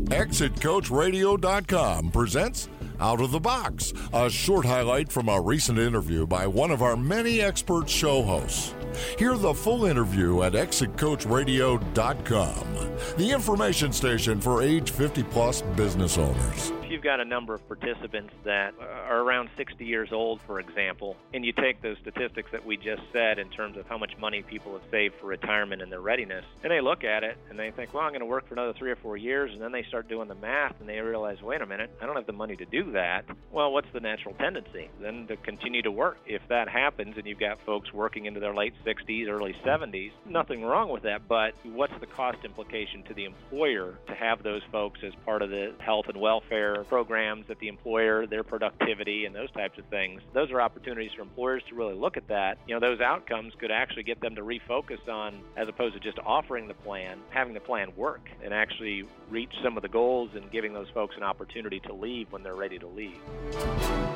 ExitCoachRadio.com presents Out of the Box, a short highlight from a recent interview by one of our many expert show hosts. Hear the full interview at ExitCoachRadio.com, the information station for age 50-plus business owners. If you've got a number of participants that are around 60 years old, for example, and you take those statistics that we just said in terms of how much money people have saved for retirement and their readiness, and they look at it and they think, well, I'm going to work for another 3 or 4 years, and then they start doing the math and they realize, wait a minute, I don't have the money to do that. Well, what's the natural tendency? Then to continue to work. If that happens and you've got folks working into their late 60s, early 70s, nothing wrong with that, but what's the cost implication to the employer to have those folks as part of the health and welfare programs at the employer, their productivity, and those types of things? Those are opportunities for employers to really look at that. You know, those outcomes could actually get them to refocus on, as opposed to just offering the plan, having the plan work and actually reach some of the goals and giving those folks an opportunity to leave when they're ready to leave.